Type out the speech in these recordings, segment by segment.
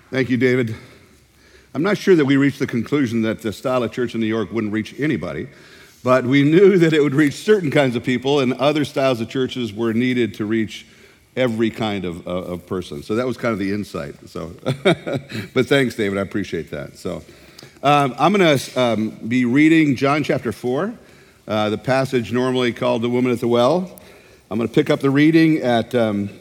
Thank you, David. I'm not sure that we reached the conclusion that the style of church in New York wouldn't reach anybody, but we knew that it would reach certain kinds of people, and other styles of churches were needed to reach every kind of person. So that was kind of the insight. So, but thanks, David. I appreciate that. So I'm going to be reading John chapter 4, the passage normally called the woman at the well. I'm going to pick up the reading at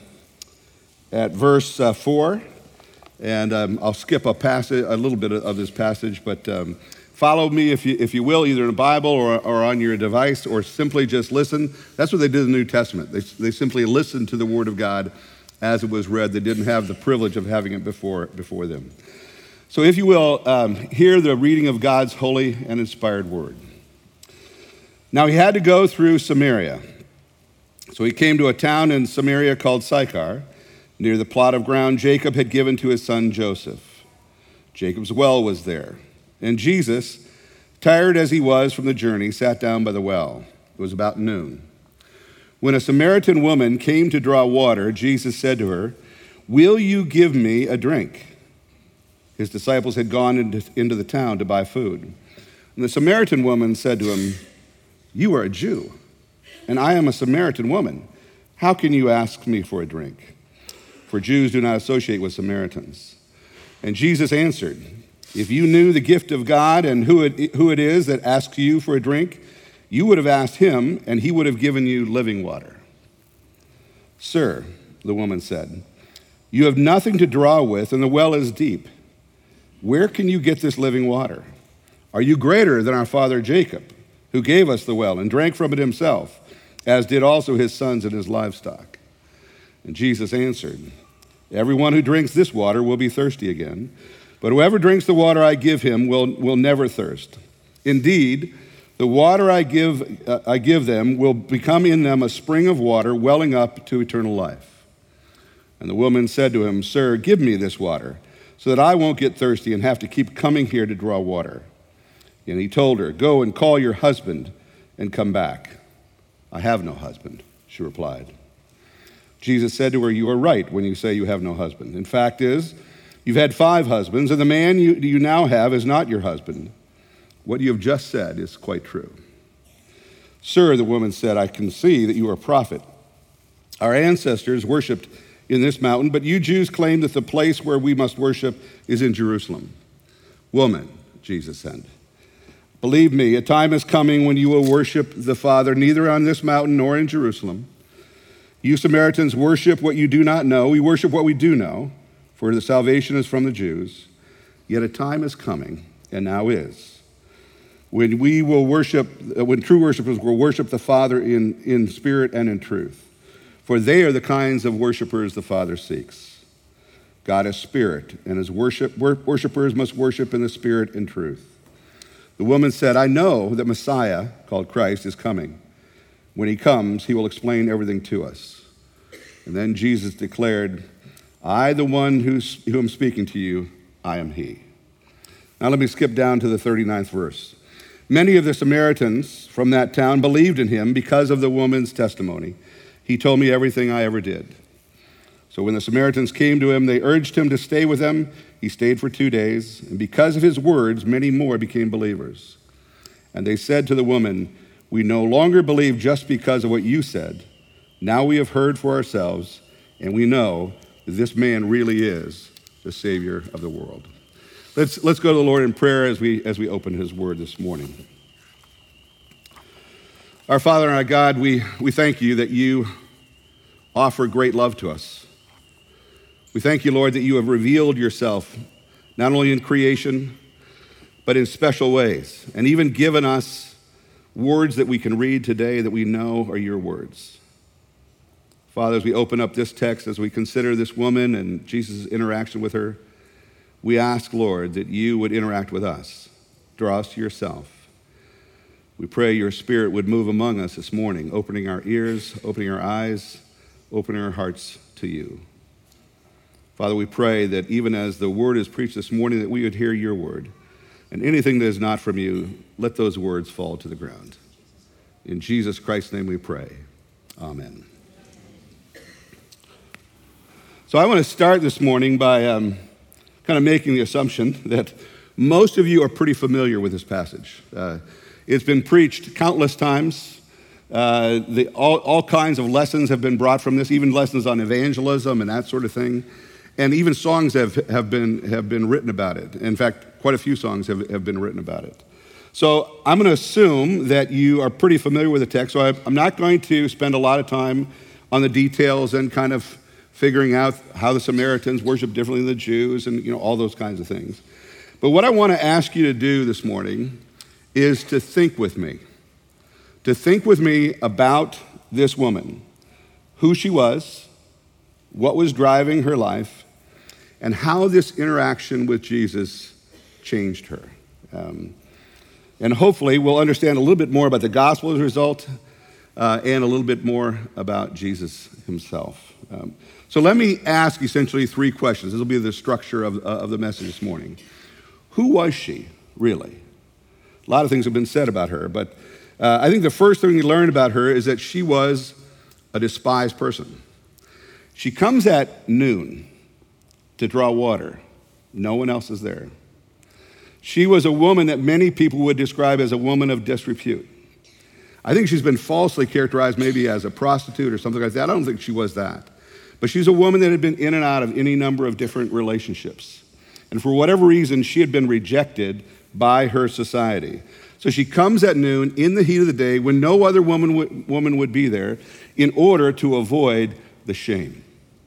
verse 4. And I'll skip a little bit of this passage, but follow me if you will, either in a Bible or on your device, or simply just listen. That's what they did in the New Testament. They simply listened to the Word of God as it was read. They didn't have the privilege of having it before them. So if you will, hear the reading of God's holy and inspired Word. Now he had to go through Samaria. So he came to a town in Samaria called Sychar, near the plot of ground Jacob had given to his son Joseph. Jacob's well was there. And Jesus, tired as he was from the journey, sat down by the well. It was about noon. When a Samaritan woman came to draw water, Jesus said to her, "Will you give me a drink?" His disciples had gone into the town to buy food. And the Samaritan woman said to him, "You are a Jew, and I am a Samaritan woman. How can you ask me for a drink?" For Jews do not associate with Samaritans. And Jesus answered, "If you knew the gift of God and who it is that asks you for a drink, you would have asked him, and he would have given you living water." "Sir," the woman said, "you have nothing to draw with, and the well is deep. Where can you get this living water? Are you greater than our father Jacob, who gave us the well and drank from it himself, as did also his sons and his livestock?" And Jesus answered, "Everyone who drinks this water will be thirsty again, but whoever drinks the water I give him will never thirst. Indeed, the water I give them will become in them a spring of water welling up to eternal life." And the woman said to him, "Sir, give me this water, so that I won't get thirsty and have to keep coming here to draw water." And he told her, "Go and call your husband and come back." "I have no husband," she replied. Jesus said to her, "You are right when you say you have no husband. In fact is, you've had 5 husbands, and the man you now have is not your husband. What you have just said is quite true." "Sir," the woman said, "I can see that you are a prophet. Our ancestors worshipped in this mountain, but you Jews claim that the place where we must worship is in Jerusalem." "Woman," Jesus said, "believe me, a time is coming when you will worship the Father neither on this mountain nor in Jerusalem. You Samaritans worship what you do not know. We worship what we do know, for the salvation is from the Jews. Yet a time is coming, and now is, when true worshipers will worship the Father in spirit and in truth. For they are the kinds of worshipers the Father seeks. God is spirit, and his worshipers must worship in the spirit and truth." The woman said, "I know that Messiah, called Christ, is coming. When he comes, he will explain everything to us." And then Jesus declared, "I, the one who am speaking to you, I am he." Now let me skip down to the 39th verse. Many of the Samaritans from that town believed in him because of the woman's testimony. "He told me everything I ever did." So when the Samaritans came to him, they urged him to stay with them. He stayed for 2 days, and because of his words, many more became believers. And they said to the woman, "We no longer believe just because of what you said. Now we have heard for ourselves, and we know that this man really is the Savior of the world." Let's go to the Lord in prayer as we open his word this morning. Our Father and our God, we thank you that you offer great love to us. We thank you, Lord, that you have revealed yourself not only in creation, but in special ways, and even given us words that we can read today that we know are your words. Father, as we open up this text, as we consider this woman and Jesus' interaction with her, we ask, Lord, that you would interact with us, draw us to yourself. We pray your Spirit would move among us this morning, opening our ears, opening our eyes, opening our hearts to you. Father, we pray that even as the word is preached this morning, that we would hear your word. And anything that is not from you, let those words fall to the ground. In Jesus Christ's name we pray. Amen. So I want to start this morning by kind of making the assumption that most of you are pretty familiar with this passage. It's been preached countless times. All kinds of lessons have been brought from this, even lessons on evangelism and that sort of thing. And even songs have been written about it. In fact, quite a few songs have been written about it. So I'm going to assume that you are pretty familiar with the text. So I'm not going to spend a lot of time on the details and kind of figuring out how the Samaritans worship differently than the Jews and all those kinds of things. But what I want to ask you to do this morning is to think with me. To think with me about this woman, who she was, what was driving her life, and how this interaction with Jesus changed her. And hopefully we'll understand a little bit more about the gospel as a result and a little bit more about Jesus himself. So let me ask essentially three questions. This will be the structure of the message this morning. Who was she, really? A lot of things have been said about her, but I think the first thing we learn about her is that she was a despised person. She comes at noon to draw water. No one else is there. She was a woman that many people would describe as a woman of disrepute. I think she's been falsely characterized maybe as a prostitute or something like that. I don't think she was that. But she's a woman that had been in and out of any number of different relationships. And for whatever reason, she had been rejected by her society. So she comes at noon in the heat of the day when no other woman would be there in order to avoid the shame.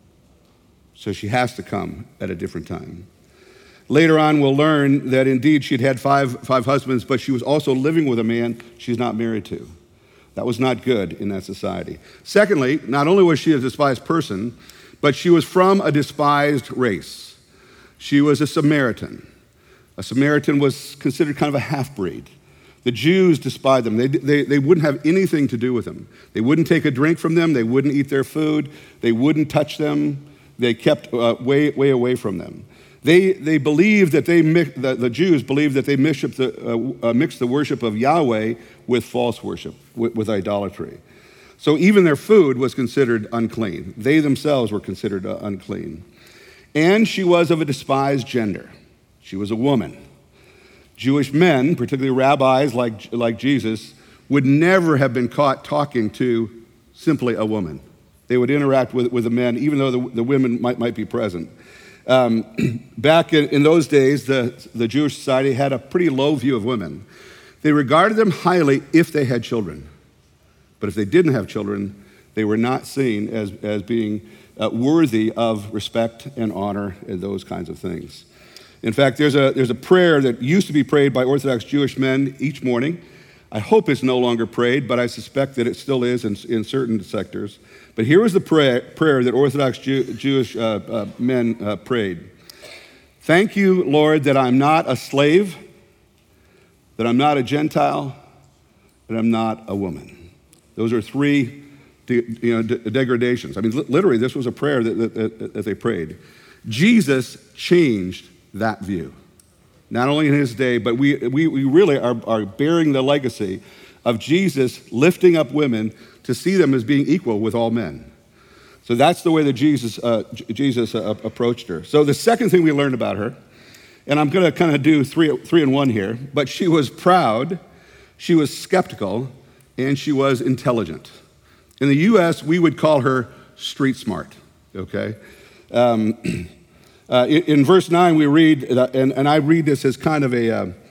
So she has to come at a different time. Later on, we'll learn that indeed she'd had five husbands, but she was also living with a man she's not married to. That was not good in that society. Secondly, not only was she a despised person, but she was from a despised race. She was a Samaritan. A Samaritan was considered kind of a half-breed. The Jews despised them. They wouldn't have anything to do with them. They wouldn't take a drink from them. They wouldn't eat their food. They wouldn't touch them. They kept way away from them. They believed that the Jews believed that they mixed the worship of Yahweh with false worship, with idolatry. So even their food was considered unclean. They themselves were considered unclean. And she was of a despised gender. She was a woman. Jewish men, particularly rabbis like Jesus, would never have been caught talking to simply a woman. They would interact with the men, even though the women might be present. Back in those days, the Jewish society had a pretty low view of women. They regarded them highly if they had children. But if they didn't have children, they were not seen as being worthy of respect and honor and those kinds of things. In fact, there's a prayer that used to be prayed by Orthodox Jewish men each morning. I hope it's no longer prayed, but I suspect that it still is in certain sectors. But here was the prayer that Orthodox Jewish men prayed. Thank you, Lord, that I'm not a slave, that I'm not a Gentile, that I'm not a woman. Those are three degradations. I mean, literally, this was a prayer that they prayed. Jesus changed that view. Not only in his day, but we really are bearing the legacy of Jesus lifting up women to see them as being equal with all men. So that's the way that Jesus approached her. So the second thing we learned about her, and I'm going to kind of do three in one here, but she was proud, she was skeptical, and she was intelligent. In the U.S., we would call her street smart, okay? In verse 9, we read, and I read this as kind of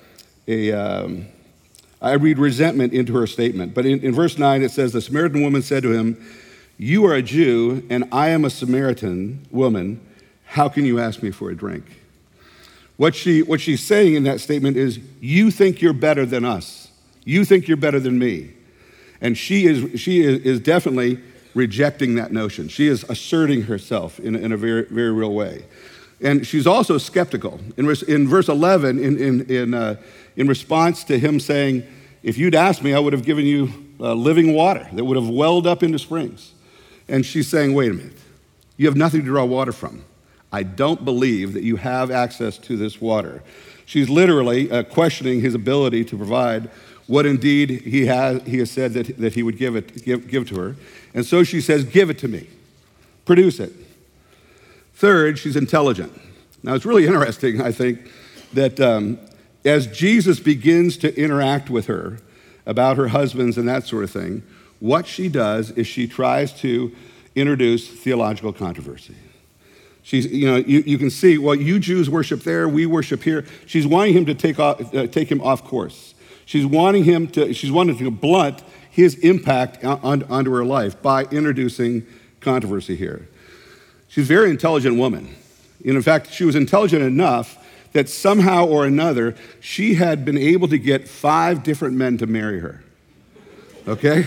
I read resentment into her statement. But in verse 9, it says, the Samaritan woman said to him, you are a Jew, and I am a Samaritan woman. How can you ask me for a drink? What she's saying in that statement is, you think you're better than us. You think you're better than me. And she is definitely rejecting that notion. She is asserting herself in a very, very real way. And she's also skeptical. In verse 11, in response to him saying, if you'd asked me, I would have given you living water that would have welled up into springs. And she's saying, wait a minute, you have nothing to draw water from. I don't believe that you have access to this water. She's literally questioning his ability to provide what indeed he has said that he would give to her. And so she says, give it to me. Produce it. Third, she's intelligent. Now, it's really interesting, I think, that as Jesus begins to interact with her about her husbands and that sort of thing, what she does is she tries to introduce theological controversy. She's, you can see, well, you Jews worship there, we worship here. She's wanting him to take him off course. She's wanting to blunt his impact onto her life by introducing controversy here. She's a very intelligent woman. In fact, she was intelligent enough that somehow or another, she had been able to get 5 different men to marry her. Okay?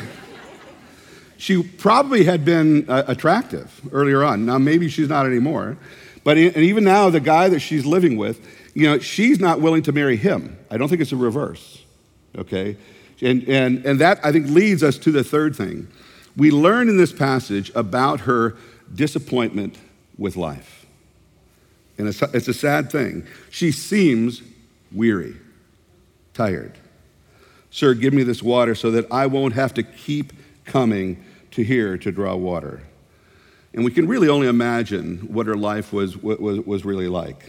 She probably had been attractive earlier on. Now, maybe she's not anymore. But and even now, the guy that she's living with, she's not willing to marry him. I don't think it's a reverse. Okay? And that, I think, leads us to the third thing. We learn in this passage about her disappointment with life. And it's a sad thing. She seems weary, tired. Sir, give me this water so that I won't have to keep coming to here to draw water. And we can really only imagine what her life was really like.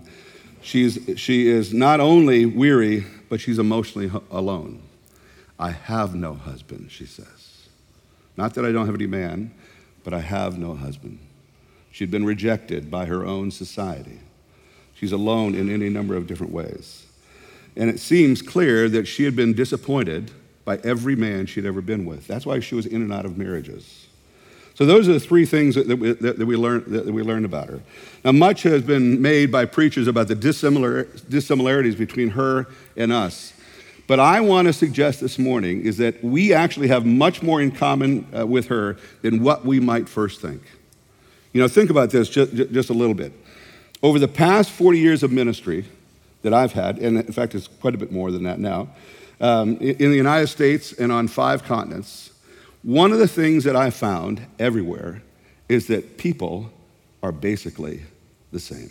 She is not only weary, but she's emotionally alone. I have no husband, she says. Not that I don't have any man, but I have no husband. She'd been rejected by her own society. She's alone in any number of different ways. And it seems clear that she had been disappointed by every man she'd ever been with. That's why she was in and out of marriages. So those are the 3 things that we learned about her. Now, much has been made by preachers about the dissimilarities between her and us. But I want to suggest this morning is that we actually have much more in common with her than what we might first think. Think about this just a little bit. Over the past 40 years of ministry that I've had, and in fact it's quite a bit more than that now, in the United States and on 5 continents, one of the things that I found everywhere is that people are basically the same.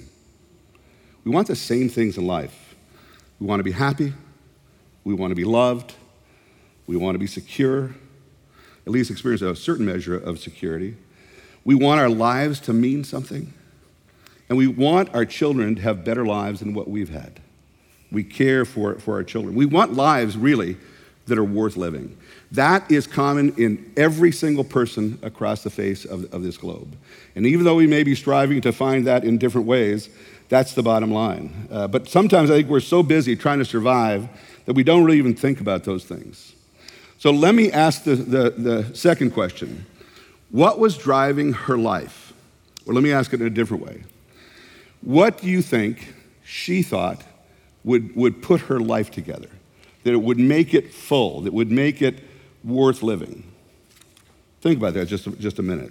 We want the same things in life. We want to be happy. We want to be loved. We want to be secure, at least experience a certain measure of security. We want our lives to mean something. And we want our children to have better lives than what we've had. We care for our children. We want lives, really, that are worth living. That is common in every single person across the face of this globe. And even though we may be striving to find that in different ways, that's the bottom line. But sometimes I think we're so busy trying to survive that we don't really even think about those things. So let me ask the second question. What was driving her life? Or let me ask it in a different way. What do you think she thought would put her life together? That it would make it full, that would make it worth living? Think about that just a minute.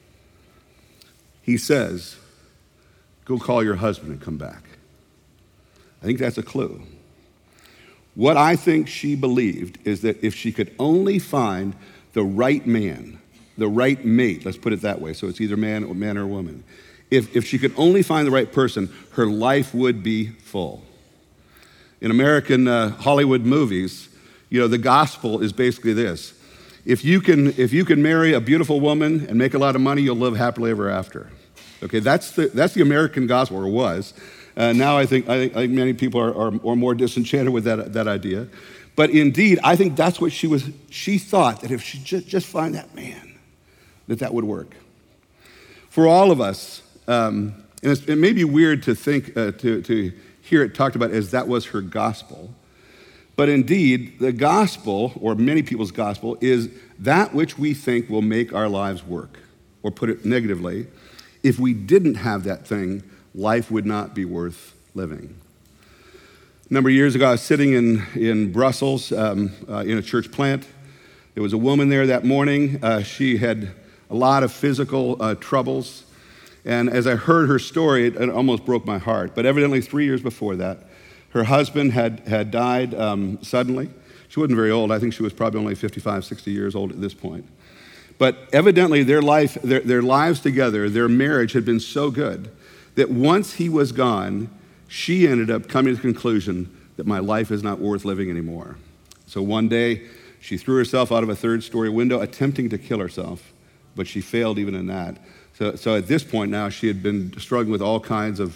He says, go call your husband and come back. I think that's a clue. What I think she believed is that if she could only find the right man, the right mate, let's put it that way, so it's either man or woman. If she could only find the right person, her life would be full. In American Hollywood movies, the gospel is basically this. If you can marry a beautiful woman and make a lot of money, you'll live happily ever after. Okay, that's the American gospel, or was. Now I think many people are more disenchanted with that idea. But indeed, I think that's what she thought, that if she just find that man, that would work. For all of us, and it may be weird to think, to hear it talked about as that was her gospel, but indeed, the gospel, or many people's gospel, is that which we think will make our lives work. Or put it negatively, if we didn't have that thing, life would not be worth living. A number of years ago, I was sitting in Brussels in a church plant. There was a woman there that morning. She had a lot of physical troubles. And as I heard her story, it almost broke my heart. But evidently 3 years before that, her husband had died suddenly. She wasn't very old. I think she was probably only 55, 60 years old at this point. But evidently their lives together, their marriage had been so good that once he was gone, she ended up coming to the conclusion that my life is not worth living anymore. So one day, she threw herself out of a 3rd-story window attempting to kill herself, but she failed even in that. So at this point now, she had been struggling with all kinds of,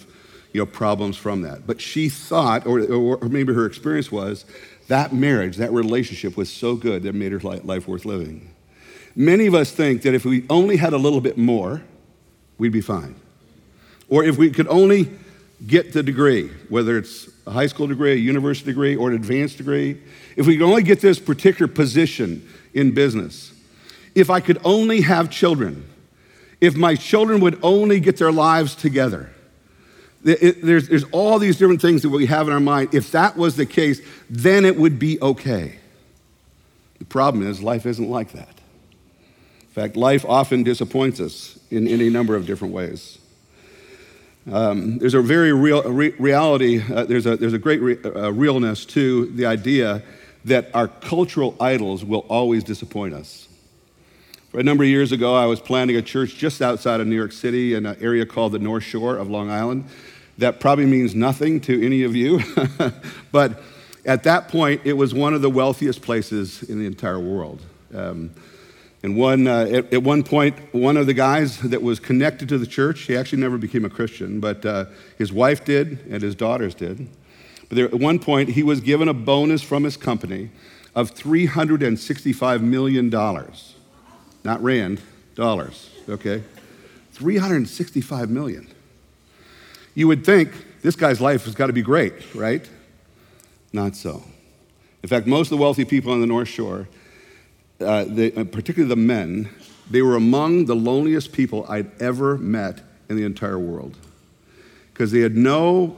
problems from that. But she thought, or maybe her experience was, that marriage, that relationship was so good that it made her life worth living. Many of us think that if we only had a little bit more, we'd be fine. Or if we could only get the degree, whether it's a high school degree, a university degree, or an advanced degree, if we could only get this particular position in business, if I could only have children, if my children would only get their lives together. There's all these different things that we have in our mind. If that was the case, then it would be okay. The problem is life isn't like that. In fact, life often disappoints us in any number of different ways. There's a very real reality, there's a great realness to the idea that our cultural idols will always disappoint us. A number of years ago, I was planting a church just outside of New York City in an area called the North Shore of Long Island. That probably means nothing to any of you, but at that point, it was one of the wealthiest places in the entire world. At one point, one of the guys that was connected to the church, he actually never became a Christian, but his wife did and his daughters did. But at one point, he was given a bonus from his company of $365 million. Not rand, dollars, okay? $365 million. You would think this guy's life has got to be great, right? Not so. In fact, most of the wealthy people on the North Shore, particularly the men, they were among the loneliest people I'd ever met in the entire world, because they had no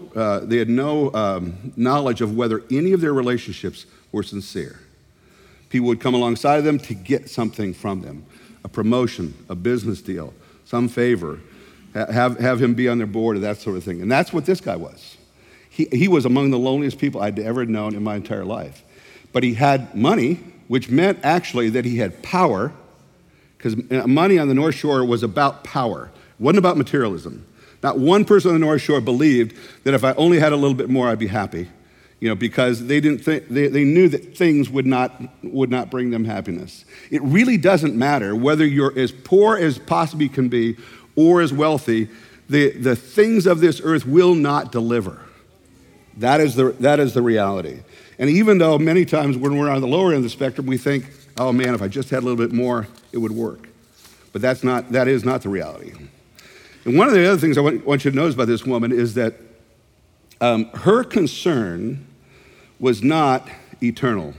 knowledge of whether any of their relationships were sincere. People would come alongside of them to get something from them, a promotion, a business deal, some favor, have him be on their board or that sort of thing. And that's what this guy was. He was among the loneliest people I'd ever known in my entire life. But he had money, which meant actually that he had power, because money on the North Shore was about power. It wasn't about materialism. Not one person on the North Shore believed that if I only had a little bit more, I'd be happy. Because they knew that things would not bring them happiness. It really doesn't matter whether you're as poor as possibly can be or as wealthy. The things of this earth will not deliver. That is the reality. And even though many times when we're on the lower end of the spectrum, we think, oh man, if I just had a little bit more, it would work. But that is not the reality. And one of the other things I want you to notice about this woman is that her concern was not eternal.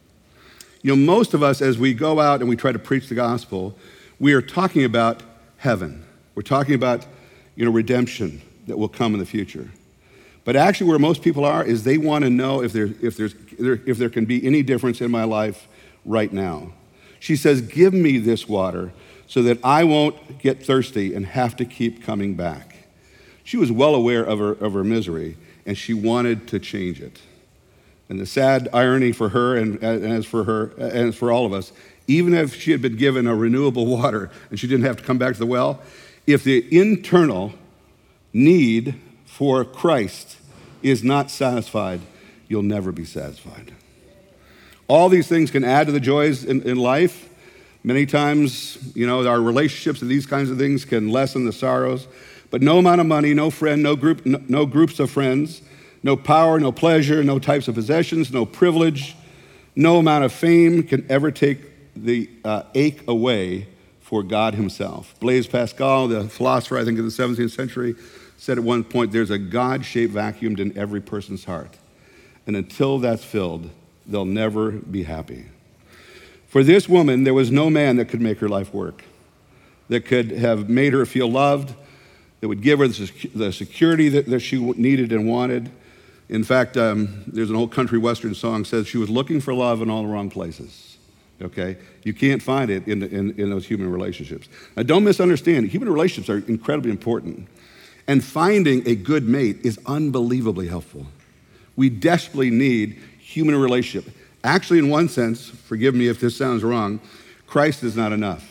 Most of us, as we go out and we try to preach the gospel, we are talking about heaven. We're talking about, redemption that will come in the future. But actually where most people are is they want to know if there can be any difference in my life right now. She says, give me this water so that I won't get thirsty and have to keep coming back. She was well aware of her misery, and she wanted to change it. And the sad irony for her and as for all of us, even if she had been given a renewable water and she didn't have to come back to the well, if the internal need for Christ is not satisfied, you'll never be satisfied. All these things can add to the joys in life. Many times, our relationships and these kinds of things can lessen the sorrows. But no amount of money, no friend, no groups of friends, no power, no pleasure, no types of possessions, no privilege, no amount of fame can ever take the ache away for God himself. Blaise Pascal, the philosopher, I think, in the 17th century, said at one point, there's a God-shaped vacuum in every person's heart. And until that's filled, they'll never be happy. For this woman, there was no man that could make her life work, that could have made her feel loved, that would give her the security that she needed and wanted. In fact, there's an old country western song that says she was looking for love in all the wrong places, okay? You can't find it in those human relationships. Now, don't misunderstand. Human relationships are incredibly important. And finding a good mate is unbelievably helpful. We desperately need human relationship. Actually, in one sense, forgive me if this sounds wrong, Christ is not enough.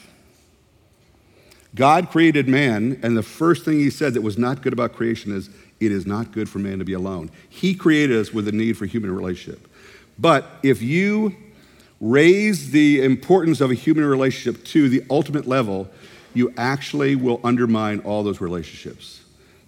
God created man, and the first thing he said that was not good about creation is, it is not good for man to be alone. He created us with a need for human relationship. But if you raise the importance of a human relationship to the ultimate level, you actually will undermine all those relationships.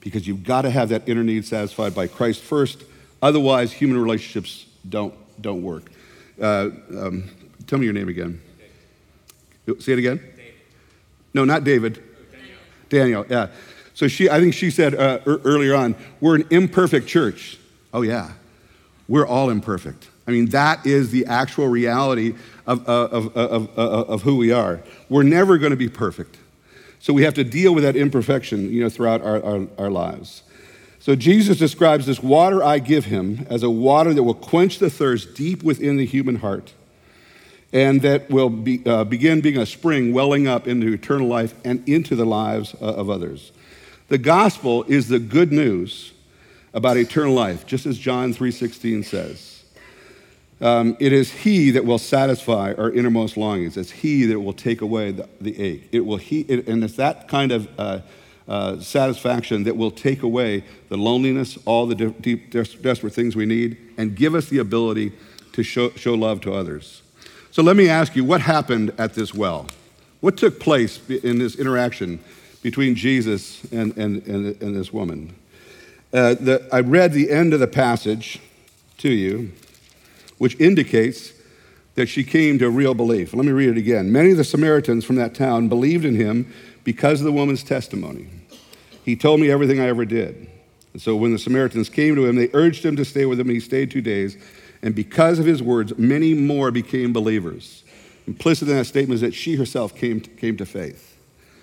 because you've got to have that inner need satisfied by Christ first. Otherwise, human relationships don't work. Tell me your name again. Say it again. David. No, not David. Daniel, yeah. So I think she said earlier on, we're an imperfect church. Oh yeah, we're all imperfect. I mean, that is the actual reality of who we are. We're never going to be perfect. So we have to deal with that imperfection, throughout our lives. So Jesus describes this water I give him as a water that will quench the thirst deep within the human heart, and that will begin being a spring welling up into eternal life and into the lives of others. The gospel is the good news about eternal life, just as John 3:16 says. It is he that will satisfy our innermost longings. It's he that will take away the ache. And it's that kind of satisfaction that will take away the loneliness, all the deep, desperate things we need, and give us the ability to show love to others. So let me ask you, what happened at this well? What took place in this interaction between Jesus and this woman? I read the end of the passage to you, which indicates that she came to real belief. Let me read it again. Many of the Samaritans from that town believed in him because of the woman's testimony. He told me everything I ever did. And so when the Samaritans came to him, they urged him to stay with them, and he stayed 2 days. And because of his words, many more became believers. Implicit in that statement is that she herself came to faith.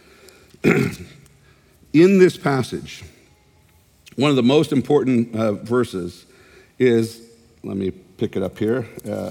In this passage, one of the most important verses is, let me pick it up here,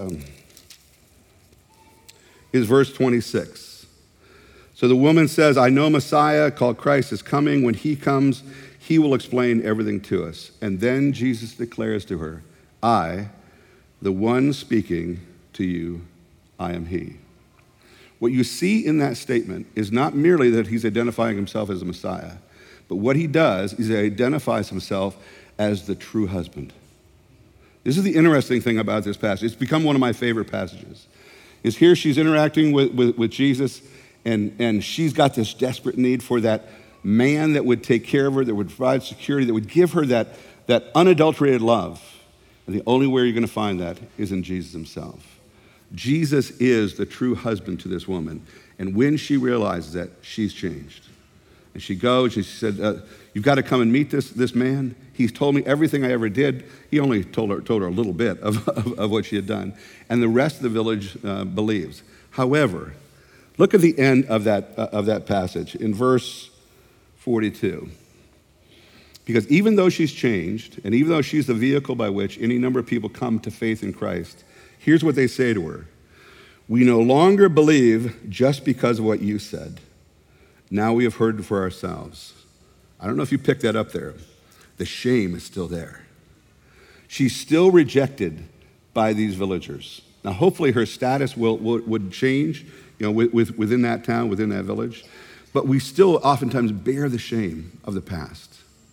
is verse 26. So the woman says, I know Messiah called Christ is coming. When he comes, he will explain everything to us. And then Jesus declares to her, I, the one speaking to you, I am he. What you see in that statement is not merely that he's identifying himself as a Messiah, but what he does is he identifies himself as the true husband. This is the interesting thing about this passage. It's become one of my favorite passages. Is here she's interacting with Jesus, and she's got this desperate need for that man that would take care of her, that would provide security, that would give her that unadulterated love. And the only way you're going to find that is in Jesus himself. Jesus is the true husband to this woman. And when she realizes that, she's changed. And she goes and she said, you've got to come and meet this man. He's told me everything I ever did. He only told her a little bit of what she had done. And the rest of the village believes. However, look at the end of that passage in verse 42. Because even though she's changed, and even though she's the vehicle by which any number of people come to faith in Christ, here's what they say to her. We no longer believe just because of what you said. Now we have heard for ourselves. I don't know if you picked that up there. The shame is still there. She's still rejected by these villagers. Now, hopefully her status would change, within that town, within that village. But we still oftentimes bear the shame of the past.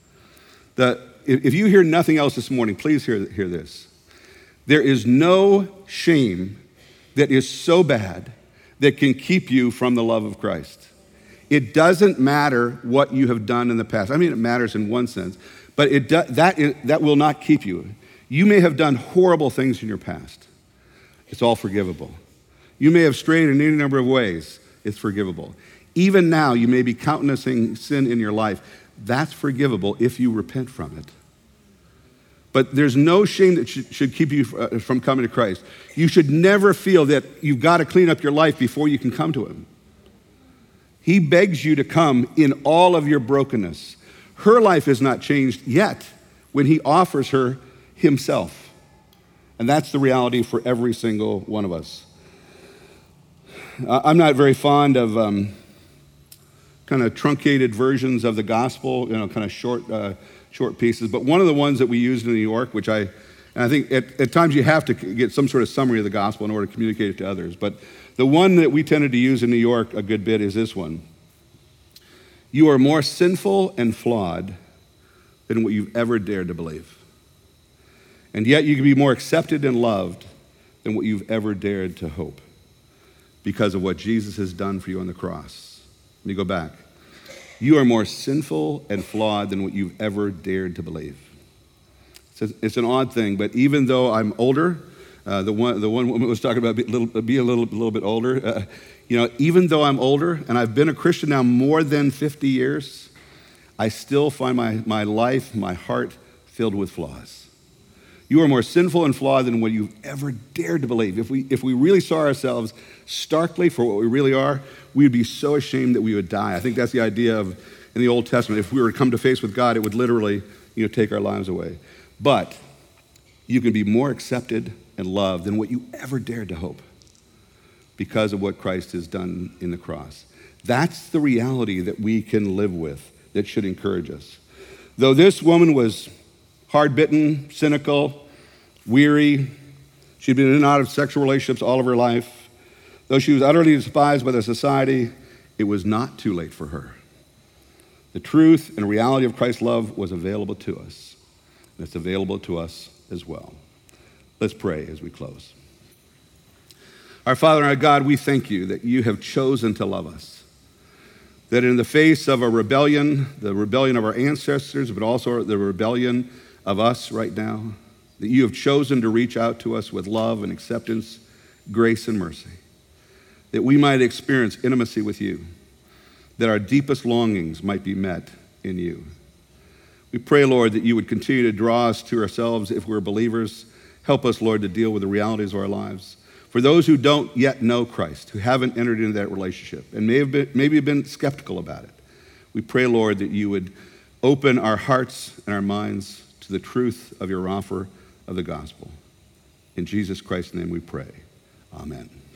If you hear nothing else this morning, please hear this. There is no shame that is so bad that can keep you from the love of Christ. It doesn't matter what you have done in the past. I mean, it matters in one sense, but that will not keep you. You may have done horrible things in your past. It's all forgivable. You may have strayed in any number of ways. It's forgivable. Even now, you may be countenancing sin in your life. That's forgivable if you repent from it. But there's no shame that should keep you from coming to Christ. You should never feel that you've got to clean up your life before you can come to him. He begs you to come in all of your brokenness. Her life is not changed yet when he offers her himself. And that's the reality for every single one of us. I'm not very fond of kind of truncated versions of the gospel, kind of short pieces. But one of the ones that we used in New York, which I think at times you have to get some sort of summary of the gospel in order to communicate it to others. But the one that we tended to use in New York a good bit is this one. You are more sinful and flawed than what you've ever dared to believe. And yet you can be more accepted and loved than what you've ever dared to hope because of what Jesus has done for you on the cross. Let me go back. You are more sinful and flawed than what you've ever dared to believe. It's an odd thing, but even though I'm older, the one woman was talking about being a little bit older. Even though I'm older and I've been a Christian now more than 50 years, I still find my life, my heart filled with flaws. You are more sinful and flawed than what you've ever dared to believe. If we really saw ourselves starkly for what we really are, we would be so ashamed that we would die. I think that's the idea of in the Old Testament. If we were to come to face with God, it would literally take our lives away. But you can be more accepted and loved than what you ever dared to hope because of what Christ has done in the cross. That's the reality that we can live with that should encourage us. Though this woman was hard-bitten, cynical, weary, she'd been in and out of sexual relationships all of her life. Though she was utterly despised by the society, it was not too late for her. The truth and reality of Christ's love was available to us, and it's available to us as well. Let's pray as we close. Our Father and our God, we thank you that you have chosen to love us, that in the face of a rebellion, the rebellion of our ancestors, but also the rebellion of us right now, that you have chosen to reach out to us with love and acceptance, grace and mercy, that we might experience intimacy with you, that our deepest longings might be met in you. We pray, Lord, that you would continue to draw us to ourselves if we're believers. Help us, Lord, to deal with the realities of our lives. For those who don't yet know Christ, who haven't entered into that relationship, and maybe have been skeptical about it, we pray, Lord, that you would open our hearts and our minds to the truth of your offer of the gospel. In Jesus Christ's name we pray. Amen.